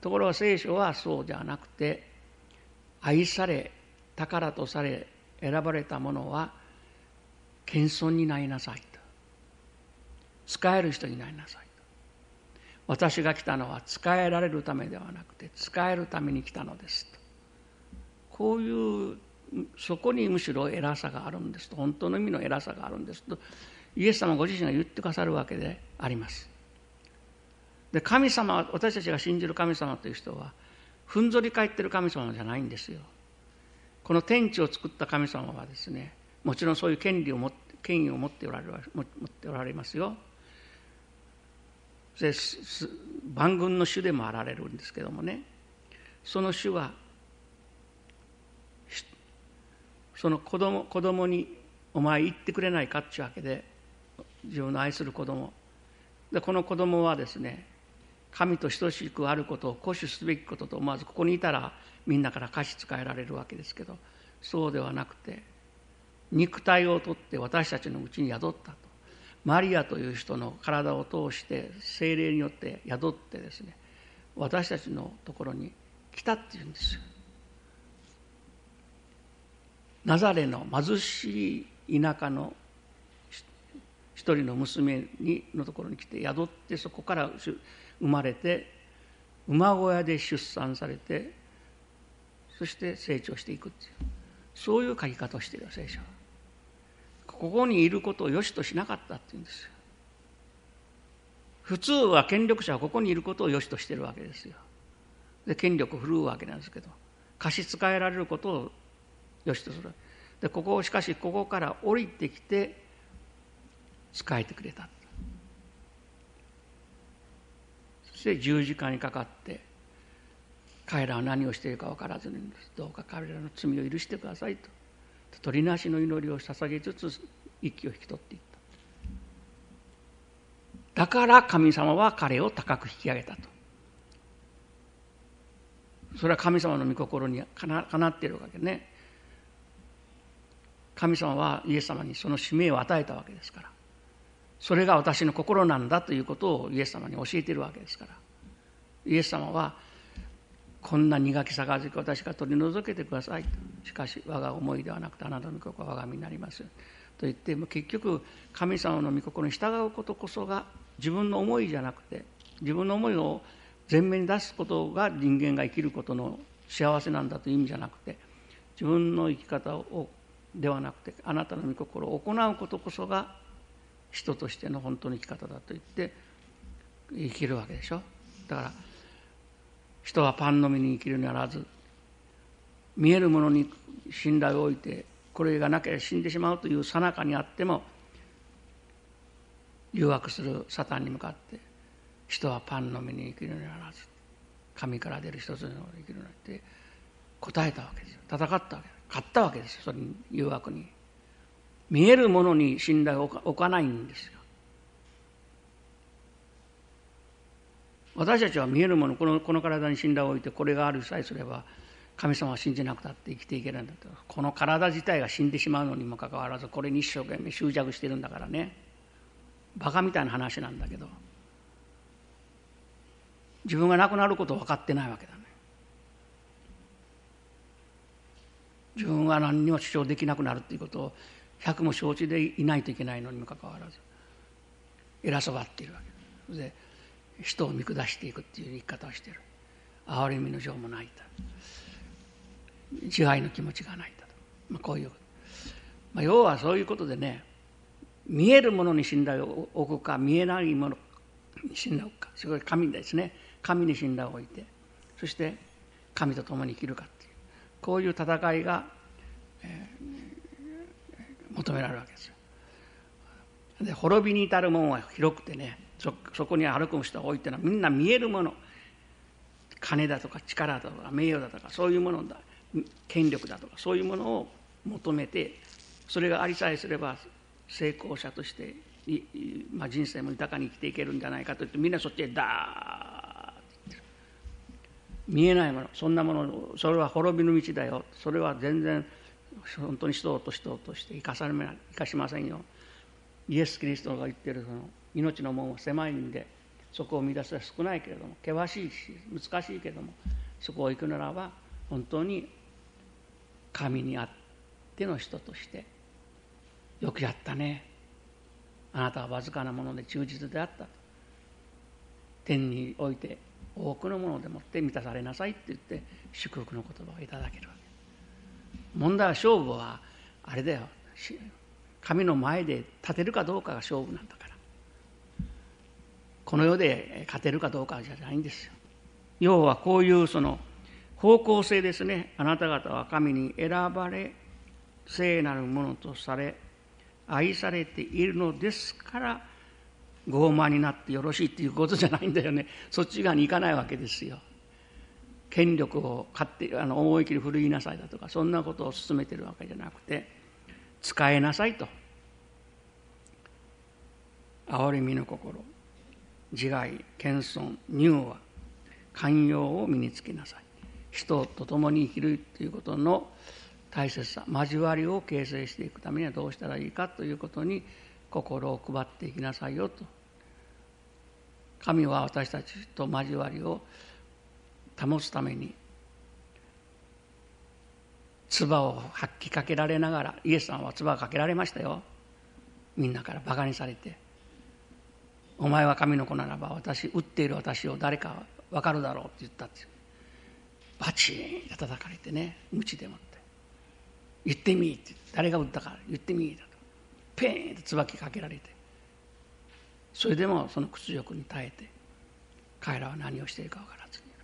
ところが聖書はそうじゃなくて、愛され宝とされ選ばれた者は謙遜になりなさいと、使える人になりなさいと。私が来たのは使えられるためではなくて使えるために来たのですと。こういうそこにむしろ偉さがあるんですと、本当の意味の偉さがあるんですとイエス様ご自身が言ってくださるわけであります。で、神様、私たちが信じる神様という人はふんぞり返ってる神様じゃないんですよ。この天地を作った神様はですね、もちろんそういう権威を持っておられますよ。で、万軍の主でもあられるんですけどもね、その主はその子供にお前言ってくれないかっていうわけで、自分の愛する子供で、この子供はですね、神と等しくあることを固守すべきことと思わず、ここにいたらみんなから貸し使えられるわけですけど、そうではなくて肉体をとって私たちのうちに宿ったと。マリアという人の体を通して聖霊によって宿ってですね、私たちのところに来たっていうんですよ。ナザレの貧しい田舎の一人の娘のところに来て宿って、そこから生まれて馬小屋で出産されて、そして成長していくっていう、そういう書き方をしている聖書は。ここにいることを良しとしなかったっていうんですよ。普通は権力者はここにいることを良しとしているわけですよ。で、権力を振るうわけなんですけど、貸し使えられることを良しとする。で、しかしここから降りてきて仕えてくれた。そして十字架にかかって彼らは何をしているか分からずに、どうか彼らの罪を許してくださいと取りなしの祈りを捧げつつ息を引き取っていった。だから神様は彼を高く引き上げたと。それは神様の御心にかなっているわけね。神様はイエス様にその使命を与えたわけですから、それが私の心なんだということをイエス様に教えているわけですから、イエス様はこんな苦き杯を私が取り除けてくださいと。しかし我が思いではなくてあなたの御心は我が身になりますと言って、結局神様の御心に従うことこそが自分の思いじゃなくて、自分の思いを前面に出すことが人間が生きることの幸せなんだという意味じゃなくて、自分の生き方ではなくてあなたの御心を行うことこそが人としての本当の生き方だと言って生きるわけでしょ。だから人はパンのみに生きるにあらず、見えるものに信頼を置いてこれがなければ死んでしまうという最中にあっても、誘惑するサタンに向かって人はパンのみに生きるにあらず神から出る一つの生きるのって答えたわけですよ。戦ったわけです。勝ったわけですよ。それに誘惑に見えるものに信頼を置かないんですよ。私たちは見えるもの、この体に信頼を置いてこれがあるさえすれば神様は信じなくたって生きていけるんだと。この体自体が死んでしまうのにもかかわらずこれに一生懸命執着してるんだからね、バカみたいな話なんだけど、自分が亡くなることを分かってないわけだね。自分は何にも主張できなくなるということを百も承知でいないといけないのにもかかわらず偉そうがっているわけで、人を見下していくっていう生き方をしている。憐れみの情もないと、自愛の気持ちがないと、こういう、要はそういうことでね、見えるものに信頼を置くか見えないものに信頼を置くか、それから神ですね、神に信頼を置いて、そして神と共に生きるかっていう、こういう戦いが、求められるわけですよ。で、滅びに至る門は広くてね、そこに歩く人が多いっていうのはみんな見えるもの、金だとか力だとか名誉だとかそういうものだ、権力だとかそういうものを求めて、それがありさえすれば成功者として人生も豊かに生きていけるんじゃないかと言って、みんなそっちへダーッて言ってる。見えないもの、そんなもの、それは滅びの道だよ、それは全然本当に人として生かしませんよ。イエス・キリストが言っているその命の門は狭いんで、 そこを見出すは少ないけれども、険しいし難しいけれども、そこを行くならば本当に神にあっての人として、よくやったね、あなたはわずかなもので忠実であった、天において多くのものでもって満たされなさいって言って祝福の言葉をいただけるわけ。問題は、勝負はあれだよ、神の前で立てるかどうかが勝負なんだから、この世で勝てるかどうかじゃないんですよ。要はこういうその方向性ですね。あなた方は神に選ばれ、聖なるものとされ、愛されているのですから傲慢になってよろしいっていうことじゃないんだよね。そっち側に行かないわけですよ。権力を思い切り振るいなさいだとか、そんなことを勧めてるわけじゃなくて、使えなさいと。憐れみの心、自害、謙遜、柔和、寛容を身につけなさい。人と共に生きるということの大切さ、交わりを形成していくためにはどうしたらいいかということに心を配っていきなさいよと。神は私たちと交わりを保つために唾を吐きかけられながら、イエスさんは唾をかけられましたよ。みんなからバカにされて、お前は神の子ならば打っている私を誰か分かるだろうって言ったって、バチーンと叩かれてね、鞭でもって言ってみーって、誰が打ったか言ってみーだとペーンと椿かけられて、それでもその屈辱に耐えて、彼らは何をしているか分からずにいる。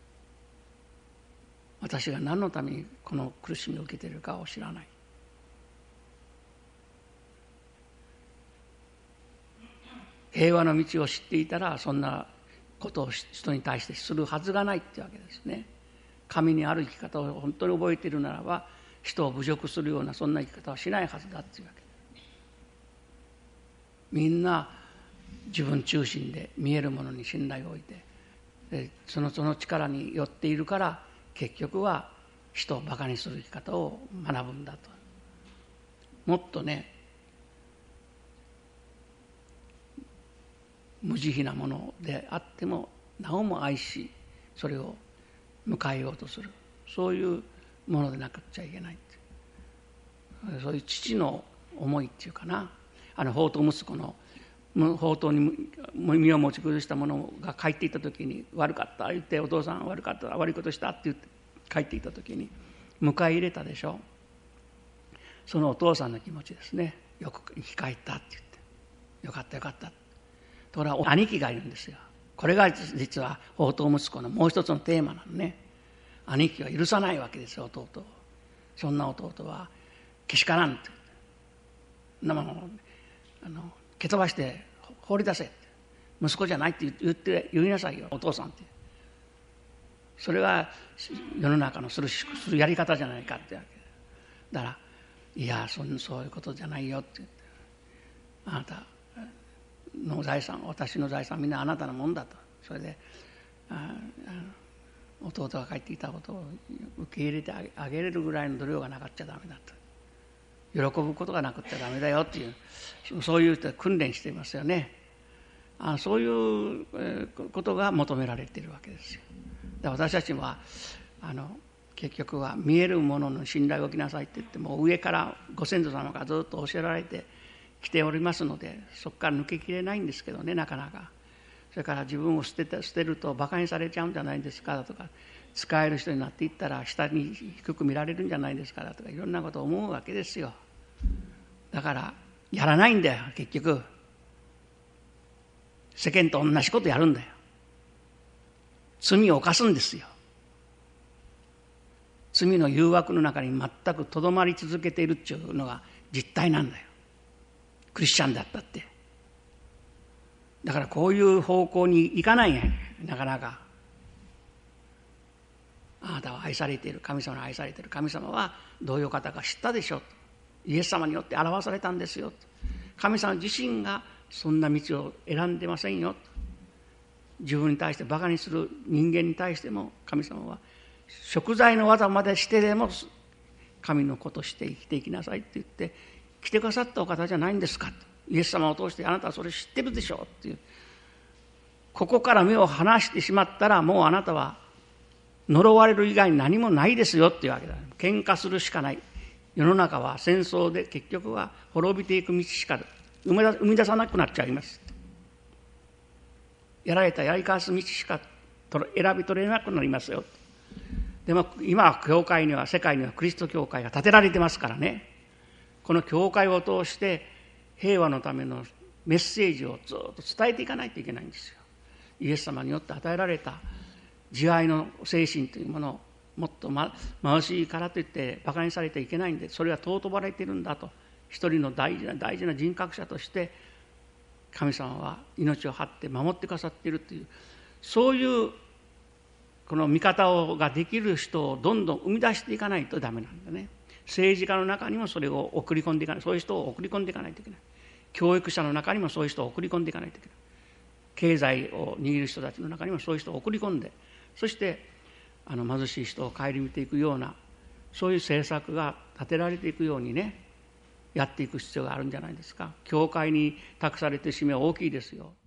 私が何のためにこの苦しみを受けているかを知らない。平和の道を知っていたら、そんなことを人に対してするはずがないっていうわけですね。神にある生き方を本当に覚えているならば、人を侮辱するようなそんな生き方はしないはずだっていうわけ。みんな自分中心で見えるものに信頼を置いて、その力によっているから、結局は人をバカにする生き方を学ぶんだと。もっとね、無慈悲なものであってもなおも愛し、それを迎えようとする、そういうものでなくちゃいけないっていう、そういう父の思いっていうかな。放蕩息子の放蕩に身を持ち崩した者が帰っていった時に、悪かった言って、お父さん悪かった、悪いことしたって言って帰っていった時に迎え入れたでしょ。そのお父さんの気持ちですね。よく生き返ったって言って、よかったよかった。ところが兄貴がいるんですよ。これが実は放蕩息子のもう一つのテーマなのね。兄貴は許さないわけですよ、弟を。そんな弟はけしからんって言って、蹴飛ばして放り出せって、息子じゃないって言いなさいよ、お父さんって。それは世の中のするやり方じゃないかってわけだから、いやそういうことじゃないよって言って、あなたの財産、私の財産みんなあなたのもんだと。それで弟が帰ってきたことを受け入れてあげれるぐらいの度量がなかっちゃダメだと。喜ぶことがなくっちゃダメだよっていう、そういう訓練していますよね。そういうことが求められているわけですよ。だから私たちは結局は見えるものの信頼を置きなさいって言っても、上からご先祖様がずっと教えられてきておりますので、そこから抜けきれないんですけどね、なかなか。それから自分を捨てるとバカにされちゃうんじゃないですかだとか、使える人になっていったら下に低く見られるんじゃないですかだとか、いろんなことを思うわけですよ。だからやらないんだよ。結局世間と同じことやるんだよ。罪を犯すんですよ。罪の誘惑の中に全くとどまり続けているっていうのが実態なんだよ、クリスチャンだったって。だからこういう方向に行かないんや、なかなか。あなたは愛されている、神様に愛されている、神様はどういう方か知ったでしょうと。イエス様によって表されたんですよと。神様自身がそんな道を選んでませんよと。自分に対してバカにする人間に対しても、神様は贖罪の技までしてでも神の子として生きていきなさいって言って来てくださったお方じゃないんですかと。イエス様を通してあなたはそれ知ってるでしょうっていう、 ここから目を離してしまったら、もうあなたは呪われる以外に何もないですよっていうわけだ。喧嘩するしかない。世の中は戦争で結局は滅びていく道しか生み出さなくなっちゃいます。やられたやり返す道しか選び取れなくなりますよ。でも今は教会には、世界にはキリスト教会が建てられてますからね。この教会を通して平和のためのメッセージをずっと伝えていかないといけないんですよ。イエス様によって与えられた慈愛の精神というものをもっと貧しいからといって馬鹿にされてはいけないんで、それは尊ばれているんだと、一人の大事な人格者として神様は命を張って守ってくださっているという、そういうこの見方ができる人をどんどん生み出していかないとダメなんだね。政治家の中にもそれを送り込んでいかない、そういう人を送り込んでいかないといけない。教育者の中にもそういう人を送り込んでいかないといけない。経済を握る人たちの中にもそういう人を送り込んで、そして貧しい人を顧みていくような、そういう政策が立てられていくようにね、やっていく必要があるんじゃないですか。教会に託されている使命は大きいですよ。